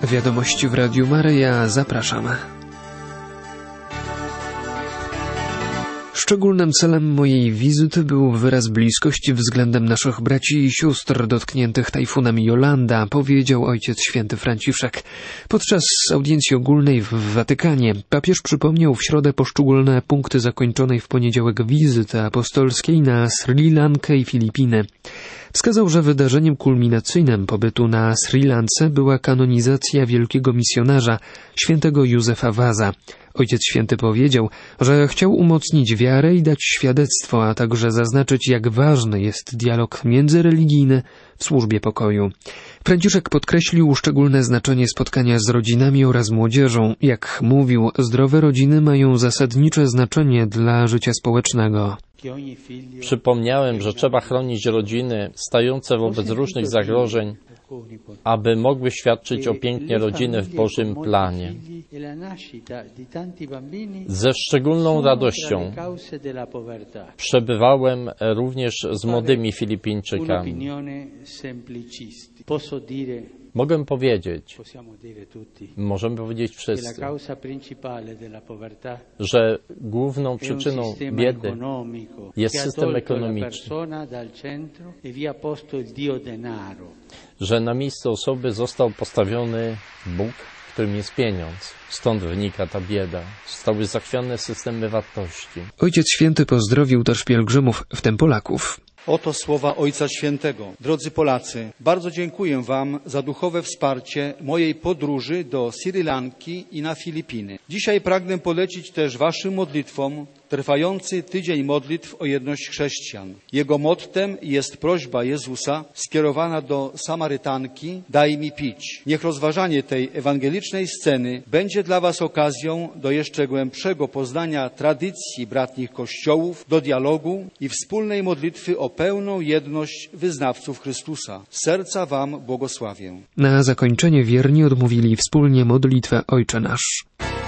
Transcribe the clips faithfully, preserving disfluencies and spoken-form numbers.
Wiadomości w Radiu Maryja, zapraszam. Szczególnym celem mojej wizyty był wyraz bliskości względem naszych braci i sióstr dotkniętych tajfunem Jolanda, powiedział Ojciec Święty Franciszek. Podczas audiencji ogólnej w Watykanie papież przypomniał w środę poszczególne punkty zakończonej w poniedziałek wizyty apostolskiej na Sri Lankę i Filipiny. Wskazał, że wydarzeniem kulminacyjnym pobytu na Sri Lance była kanonizacja wielkiego misjonarza, świętego Józefa Waza. Ojciec Święty powiedział, że chciał umocnić wiarę i dać świadectwo, a także zaznaczyć, jak ważny jest dialog międzyreligijny w służbie pokoju. Franciszek podkreślił szczególne znaczenie spotkania z rodzinami oraz młodzieżą. Jak mówił, zdrowe rodziny mają zasadnicze znaczenie dla życia społecznego. Przypomniałem, że trzeba chronić rodziny stające wobec różnych zagrożeń, aby mogły świadczyć o pięknie rodziny w Bożym planie. Ze szczególną radością przebywałem również z młodymi Filipińczykami. Mogę powiedzieć, możemy powiedzieć wszyscy, że główną przyczyną biedy jest system ekonomiczny, że na miejsce osoby został postawiony Bóg, którym jest pieniądz. Stąd wynika ta bieda. Zostały zachwiane systemy wartości. Ojciec Święty pozdrowił też pielgrzymów, w tym Polaków. Oto słowa Ojca Świętego. Drodzy Polacy, bardzo dziękuję Wam za duchowe wsparcie mojej podróży do Sri Lanki i na Filipiny. Dzisiaj pragnę polecić też Waszym modlitwom trwający tydzień modlitw o jedność chrześcijan. Jego mottem jest prośba Jezusa skierowana do Samarytanki: daj mi pić. Niech rozważanie tej ewangelicznej sceny będzie dla Was okazją do jeszcze głębszego poznania tradycji bratnich kościołów, do dialogu i wspólnej modlitwy o pełną jedność wyznawców Chrystusa. Z serca Wam błogosławię. Na zakończenie wierni odmówili wspólnie modlitwę Ojcze Nasz.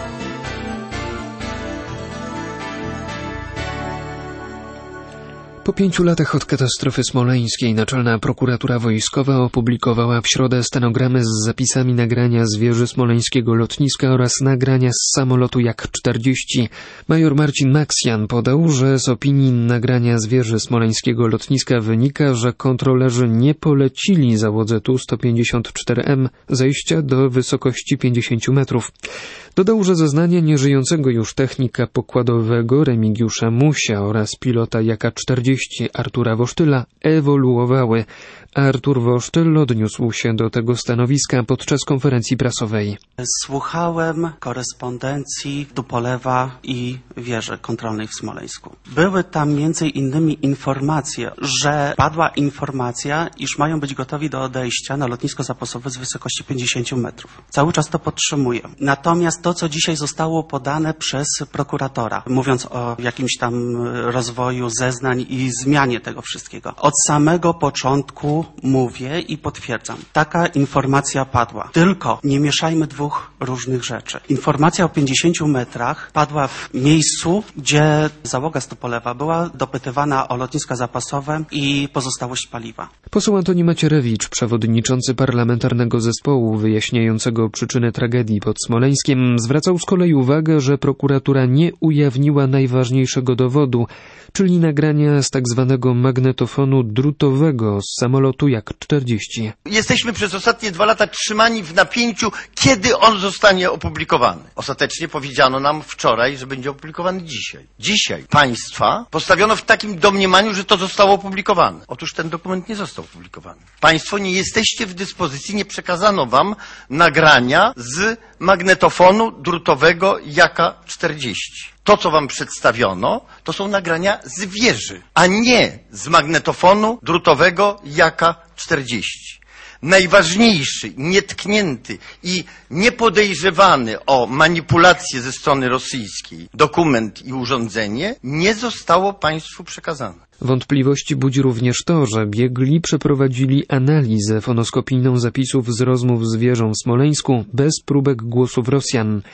Po pięciu latach od katastrofy smoleńskiej Naczelna Prokuratura Wojskowa opublikowała w środę stenogramy z zapisami nagrania z wieży smoleńskiego lotniska oraz nagrania z samolotu Jak czterdzieści. Major Marcin Maksjan podał, że z opinii nagrania z wieży smoleńskiego lotniska wynika, że kontrolerzy nie polecili załodze Tu sto pięćdziesiąt cztery M zejścia do wysokości pięćdziesięciu metrów. Dodał, że zeznania nieżyjącego już technika pokładowego Remigiusza Musia oraz pilota Jaka czterdzieści Artura Wosztyla ewoluowały. Artur Wosztyl odniósł się do tego stanowiska podczas konferencji prasowej. Słuchałem korespondencji Tupolewa i wieży kontrolnej w Smoleńsku. Były tam między innymi informacje, że padła informacja, iż mają być gotowi do odejścia na lotnisko zapasowe z wysokości pięćdziesięciu metrów. Cały czas to podtrzymuję. Natomiast to, co dzisiaj zostało podane przez prokuratora, mówiąc o jakimś tam rozwoju zeznań i zmianie tego wszystkiego, od samego początku mówię i potwierdzam. Taka informacja padła. Tylko nie mieszajmy dwóch różnych rzeczy. Informacja o pięćdziesięciu metrach padła w miejscu, gdzie załoga z Tupolewa była dopytywana o lotniska zapasowe i pozostałość paliwa. Poseł Antoni Macierewicz, przewodniczący parlamentarnego zespołu wyjaśniającego przyczyny tragedii pod Smoleńskiem, zwracał z kolei uwagę, że prokuratura nie ujawniła najważniejszego dowodu, czyli nagrania z tak zwanego magnetofonu drutowego z samolotu Jak czterdzieści. Jesteśmy przez ostatnie dwa lata trzymani w napięciu, kiedy on zostanie opublikowany. Ostatecznie powiedziano nam wczoraj, że będzie opublikowany dzisiaj. Dzisiaj państwa postawiono w takim domniemaniu, że to zostało opublikowane. Otóż ten dokument nie został opublikowany. Państwo nie jesteście w dyspozycji, nie przekazano wam nagrania z magnetofonu drutowego Jaka czterdzieści. To, co wam przedstawiono, to są nagrania z wieży, a nie z magnetofonu drutowego Jaka czterdzieści. Najważniejszy, nietknięty i niepodejrzewany o manipulację ze strony rosyjskiej dokument i urządzenie nie zostało państwu przekazane. Wątpliwości budzi również to, że biegli przeprowadzili analizę fonoskopijną zapisów z rozmów z wieżą w Smoleńsku bez próbek głosów Rosjan.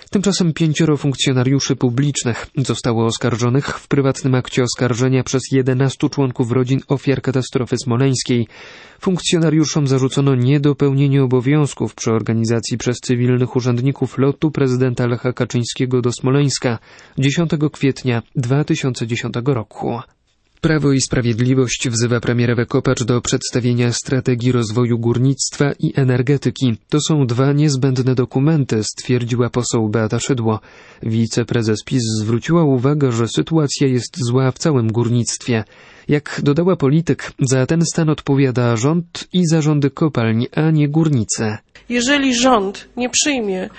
Tymczasem pięcioro funkcjonariuszy publicznych zostało oskarżonych w prywatnym akcie oskarżenia przez jedenastu członków rodzin ofiar katastrofy smoleńskiej. Funkcjonariuszom zarzucono niedopełnienie obowiązków przy organizacji przez cywilnych urzędników lotu prezydenta Lecha Kaczyńskiego do Smoleńska dziesiątego kwietnia dwa tysiące dziesiątego roku. Prawo i Sprawiedliwość wzywa premiera Ewę Kopacz do przedstawienia strategii rozwoju górnictwa i energetyki. To są dwa niezbędne dokumenty, stwierdziła poseł Beata Szydło. Wiceprezes PiS zwróciła uwagę, że sytuacja jest zła w całym górnictwie. Jak dodała polityk, za ten stan odpowiada rząd i zarządy kopalń, a nie górnicy. Jeżeli rząd nie przyjmie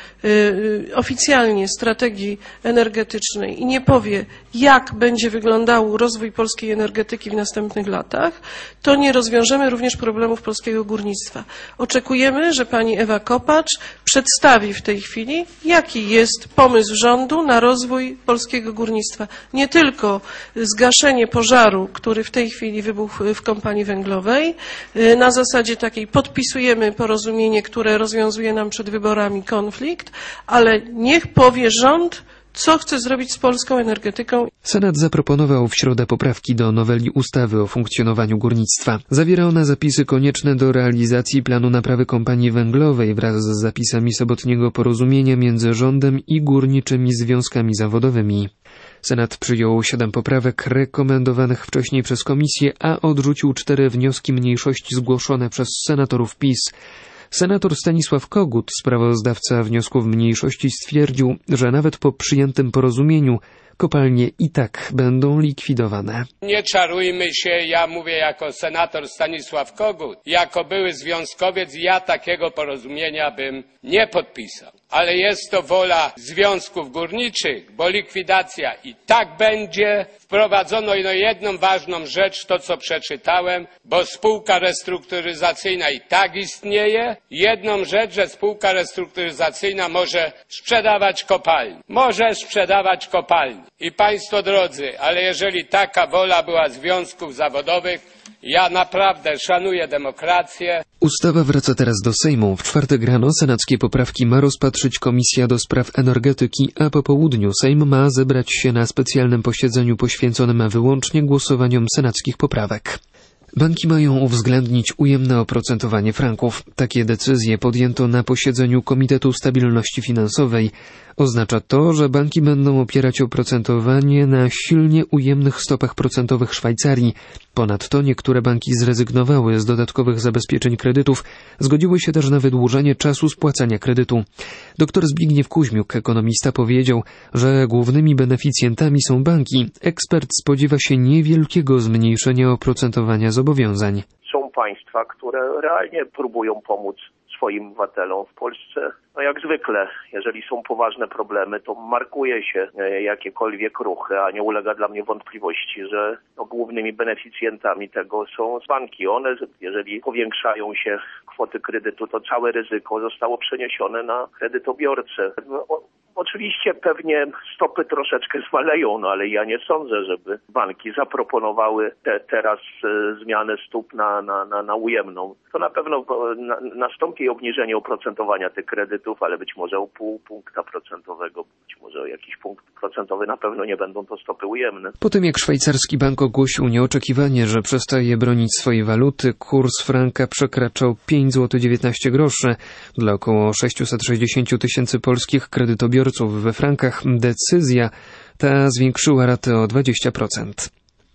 y, oficjalnie strategii energetycznej i nie powie, jak będzie wyglądał rozwój polskiej energetyki w następnych latach, to nie rozwiążemy również problemów polskiego górnictwa. Oczekujemy, że pani Ewa Kopacz przedstawi w tej chwili, jaki jest pomysł rządu na rozwój polskiego górnictwa. Nie tylko zgaszenie pożaru, który w tej chwili wybuchł w kompanii węglowej, y, na zasadzie takiej podpisujemy porozumienie, które rozwiązuje nam przed wyborami konflikt, ale niech powie rząd, co chce zrobić z polską energetyką. Senat zaproponował w środę poprawki do noweli ustawy o funkcjonowaniu górnictwa. Zawiera ona zapisy konieczne do realizacji planu naprawy kompanii węglowej wraz z zapisami sobotniego porozumienia między rządem i górniczymi związkami zawodowymi. Senat przyjął siedem poprawek rekomendowanych wcześniej przez komisję, a odrzucił cztery wnioski mniejszości zgłoszone przez senatorów PiS. Senator Stanisław Kogut, sprawozdawca wniosków mniejszości, stwierdził, że nawet po przyjętym porozumieniu kopalnie i tak będą likwidowane. Nie czarujmy się, ja mówię jako senator Stanisław Kogut, jako były związkowiec, ja takiego porozumienia bym nie podpisał. Ale jest to wola związków górniczych, bo likwidacja i tak będzie. Wprowadzono no jedną ważną rzecz, to co przeczytałem, bo spółka restrukturyzacyjna i tak istnieje. Jedną rzecz, że spółka restrukturyzacyjna może sprzedawać kopalnie. Może sprzedawać kopalnie. I państwo drodzy, ale jeżeli taka wola była związków zawodowych, ja naprawdę szanuję demokrację. Ustawa wraca teraz do Sejmu. W czwartek rano senackie poprawki ma rozpatrzyć Komisja do Spraw Energetyki, a po południu Sejm ma zebrać się na specjalnym posiedzeniu poświęconym wyłącznie głosowaniom senackich poprawek. Banki mają uwzględnić ujemne oprocentowanie franków. Takie decyzje podjęto na posiedzeniu Komitetu Stabilności Finansowej. Oznacza to, że banki będą opierać oprocentowanie na silnie ujemnych stopach procentowych Szwajcarii. Ponadto niektóre banki zrezygnowały z dodatkowych zabezpieczeń kredytów, zgodziły się też na wydłużenie czasu spłacania kredytu. Doktor Zbigniew Kuźmiuk, ekonomista, powiedział, że głównymi beneficjentami są banki. Ekspert spodziewa się niewielkiego zmniejszenia oprocentowania zobowiązań. Są państwa, które realnie próbują pomóc swoim obywatelom. W Polsce, no jak zwykle, jeżeli są poważne problemy, to markuje się jakiekolwiek ruchy, a nie ulega dla mnie wątpliwości, że no, głównymi beneficjentami tego są banki. One, jeżeli powiększają się kwoty kredytu, to całe ryzyko zostało przeniesione na kredytobiorcę. No, oczywiście pewnie stopy troszeczkę zmaleją, no ale ja nie sądzę, żeby banki zaproponowały te, teraz e, zmianę stóp na, na, na, na ujemną. To na pewno na, nastąpi obniżenie oprocentowania tych kredytów, ale być może o pół punkta procentowego, być może o jakiś punkt procentowy, na pewno nie będą to stopy ujemne. Po tym jak szwajcarski bank ogłosił nieoczekiwanie, że przestaje bronić swojej waluty, kurs franka przekraczał pięć złotych dziewiętnaście groszy. Dla około sześćset sześćdziesiąt tysięcy polskich kredytobiorców we frankach decyzja ta zwiększyła ratę o dwadzieścia procent.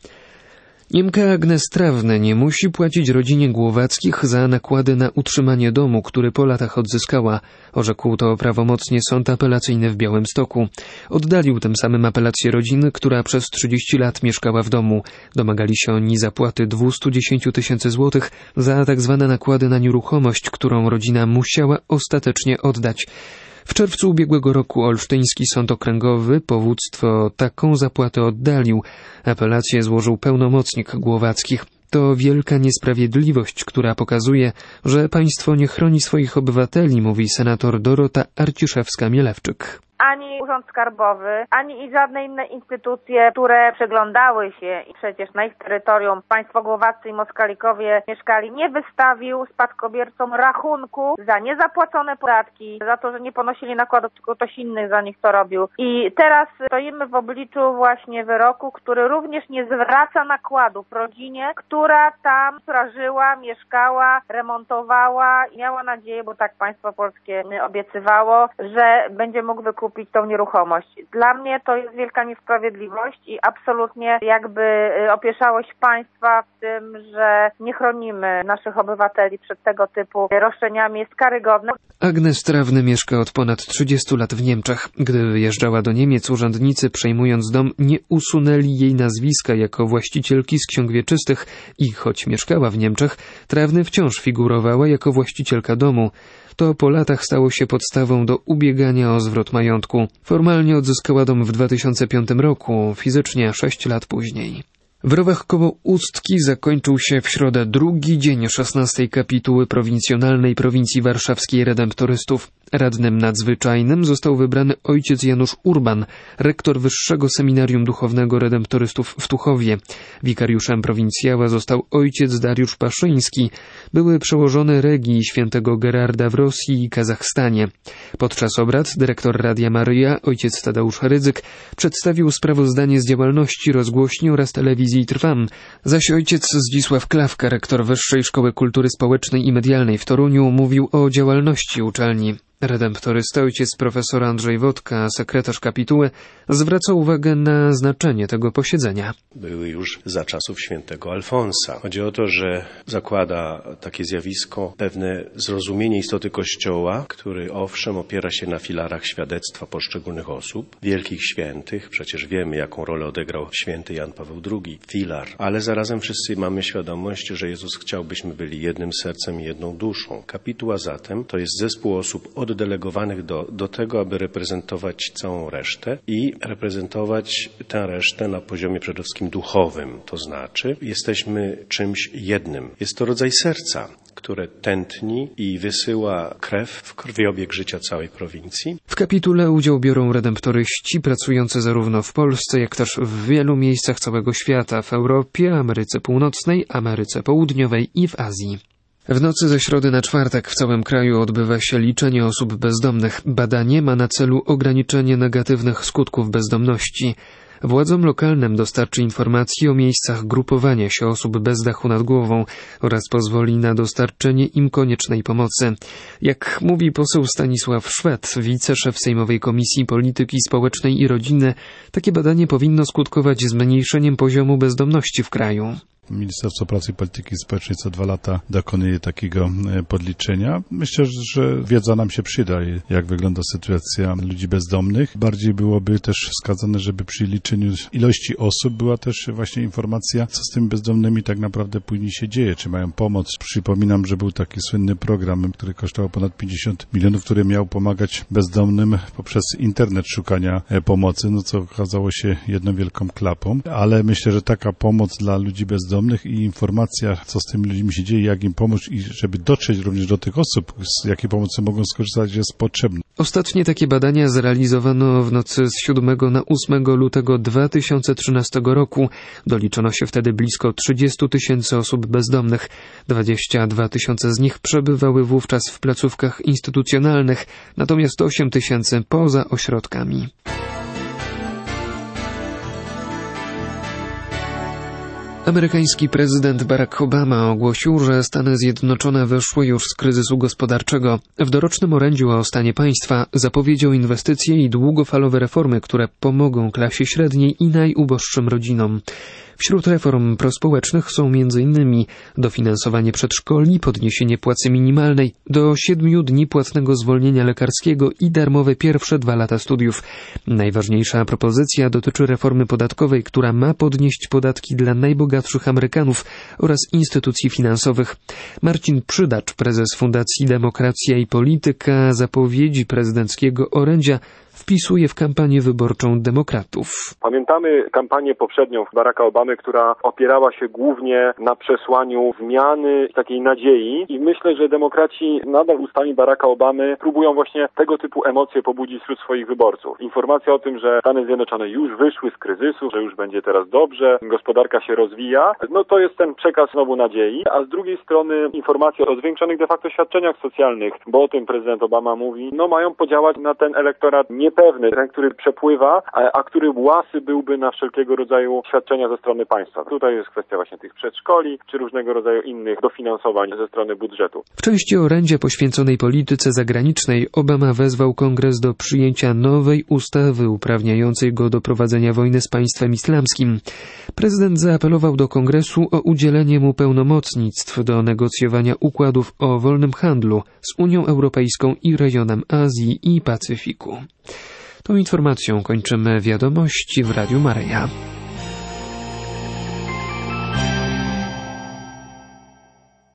Niemka Agnes Trawne nie musi płacić rodzinie Głowackich za nakłady na utrzymanie domu, który po latach odzyskała. Orzekł to prawomocnie Sąd Apelacyjny w Białymstoku. Oddalił tym samym apelację rodziny, która przez trzydzieści lat mieszkała w domu. Domagali się oni zapłaty dwieście dziesięć tysięcy złotych za tak zwane nakłady na nieruchomość, którą rodzina musiała ostatecznie oddać. W czerwcu ubiegłego roku Olsztyński Sąd Okręgowy powództwo taką zapłatę oddalił. Apelację złożył pełnomocnik Głowackich. To wielka niesprawiedliwość, która pokazuje, że państwo nie chroni swoich obywateli, mówi senator Dorota Arciszewska-Mielewczyk. ani Urząd Skarbowy, ani i żadne inne instytucje, które przyglądały się i przecież na ich terytorium państwo głowaccy i moskalikowie mieszkali, nie wystawił spadkobiercom rachunku za niezapłacone podatki, za to, że nie ponosili nakładów, tylko ktoś inny za nich to robił. I teraz stoimy w obliczu właśnie wyroku, który również nie zwraca nakładów rodzinie, która tam, która żyła, mieszkała, remontowała i miała nadzieję, bo tak państwo polskie obiecywało, że będzie mógł wykupić tą nieruchomość. Dla mnie to jest wielka niesprawiedliwość i absolutnie jakby opieszałość państwa w tym, że nie chronimy naszych obywateli przed tego typu roszczeniami, jest karygodne. Agnes Trawny mieszka od ponad trzydziestu lat w Niemczech. Gdy wyjeżdżała do Niemiec, urzędnicy przejmując dom nie usunęli jej nazwiska jako właścicielki z ksiąg wieczystych i choć mieszkała w Niemczech, Trawny wciąż figurowała jako właścicielka domu. To po latach stało się podstawą do ubiegania o zwrot majątku. Formalnie odzyskała dom w dwa tysiące piątym roku, fizycznie sześć lat później. W Rowach koło Ustki zakończył się w środę drugi dzień szesnastej kapituły prowincjonalnej prowincji warszawskiej redemptorystów. Radnym nadzwyczajnym został wybrany ojciec Janusz Urban, rektor Wyższego Seminarium Duchownego Redemptorystów w Tuchowie. Wikariuszem prowincjała został ojciec Dariusz Paszyński, były przełożony regii świętego Gerarda w Rosji i Kazachstanie. Podczas obrad dyrektor Radia Maryja, ojciec Tadeusz Rydzyk, przedstawił sprawozdanie z działalności rozgłośni oraz telewizji Trwam, zaś ojciec Zdzisław Klawka, rektor Wyższej Szkoły Kultury Społecznej i Medialnej w Toruniu, mówił o działalności uczelni. Redemptorysta ojciec profesor Andrzej Wodka, sekretarz kapituły, zwraca uwagę na znaczenie tego posiedzenia. Były już za czasów świętego Alfonsa. Chodzi o to, że zakłada takie zjawisko pewne zrozumienie istoty Kościoła, który owszem opiera się na filarach świadectwa poszczególnych osób, wielkich świętych, przecież wiemy jaką rolę odegrał święty Jan Paweł drugi, filar, ale zarazem wszyscy mamy świadomość, że Jezus chciał, byśmy byli jednym sercem i jedną duszą. Kapituła zatem to jest zespół osób od delegowanych do, do tego, aby reprezentować całą resztę i reprezentować tę resztę na poziomie przede wszystkim duchowym. To znaczy, jesteśmy czymś jednym. Jest to rodzaj serca, które tętni i wysyła krew w krwiobieg życia całej prowincji. W kapitule udział biorą redemptoryści pracujący zarówno w Polsce, jak też w wielu miejscach całego świata, w Europie, Ameryce Północnej, Ameryce Południowej i w Azji. W nocy ze środy na czwartek w całym kraju odbywa się liczenie osób bezdomnych. Badanie ma na celu ograniczenie negatywnych skutków bezdomności. Władzom lokalnym dostarczy informacji o miejscach grupowania się osób bez dachu nad głową oraz pozwoli na dostarczenie im koniecznej pomocy. Jak mówi poseł Stanisław Szwed, wiceszef Sejmowej Komisji Polityki Społecznej i Rodziny, takie badanie powinno skutkować zmniejszeniem poziomu bezdomności w kraju. Ministerstwo Pracy i Polityki Społecznej co dwa lata dokonuje takiego podliczenia. Myślę, że wiedza nam się przyda, jak wygląda sytuacja ludzi bezdomnych. Bardziej byłoby też wskazane, żeby przy liczeniu ilości osób była też właśnie informacja, co z tymi bezdomnymi tak naprawdę później się dzieje, czy mają pomoc. Przypominam, że był taki słynny program, który kosztował ponad pięćdziesiąt milionów, który miał pomagać bezdomnym poprzez internet szukania pomocy, no co okazało się jedną wielką klapą, ale myślę, że taka pomoc dla ludzi bezdomnych i informacja, co z tymi ludźmi się dzieje, jak im pomóc i żeby dotrzeć również do tych osób, z jakiej pomocy mogą skorzystać, jest potrzebna. Ostatnie takie badania zrealizowano w nocy z siódmego na ósmego lutego dwa tysiące trzynastego roku. Doliczono się wtedy blisko trzydzieści tysięcy osób bezdomnych. dwadzieścia dwa tysiące z nich przebywały wówczas w placówkach instytucjonalnych, natomiast osiem tysięcy poza ośrodkami. Amerykański prezydent Barack Obama ogłosił, że Stany Zjednoczone wyszły już z kryzysu gospodarczego. W dorocznym orędziu o stanie państwa zapowiedział inwestycje i długofalowe reformy, które pomogą klasie średniej i najuboższym rodzinom. Wśród reform prospołecznych są między innymi dofinansowanie przedszkoli, podniesienie płacy minimalnej, do siedmiu dni płatnego zwolnienia lekarskiego i darmowe pierwsze dwa lata studiów. Najważniejsza propozycja dotyczy reformy podatkowej, która ma podnieść podatki dla najbogatszych Amerykanów oraz instytucji finansowych. Marcin Przydacz, prezes Fundacji Demokracja i Polityka, zapowiedzi prezydenckiego orędzia wpisuje w kampanię wyborczą demokratów. Pamiętamy kampanię poprzednią Baracka Obamy, która opierała się głównie na przesłaniu zmiany, takiej nadziei i myślę, że demokraci nadal ustami Baracka Obamy próbują właśnie tego typu emocje pobudzić wśród swoich wyborców. Informacja o tym, że Stany Zjednoczone już wyszły z kryzysu, że już będzie teraz dobrze, gospodarka się rozwija, no to jest ten przekaz znowu nadziei, a z drugiej strony informacja o zwiększonych de facto świadczeniach socjalnych, bo o tym prezydent Obama mówi, no mają podziałać na ten elektorat niepewny, ten, który przepływa, a, a który łasy byłby na wszelkiego rodzaju świadczenia ze strony państwa. Tutaj jest kwestia właśnie tych przedszkoli, czy różnego rodzaju innych dofinansowań ze strony budżetu. W części orędzia poświęconej polityce zagranicznej Obama wezwał Kongres do przyjęcia nowej ustawy uprawniającej go do prowadzenia wojny z państwem islamskim. Prezydent zaapelował do Kongresu o udzielenie mu pełnomocnictw do negocjowania układów o wolnym handlu z Unią Europejską i rejonem Azji i Pacyfiku. Tą informacją kończymy wiadomości w Radiu Maryja.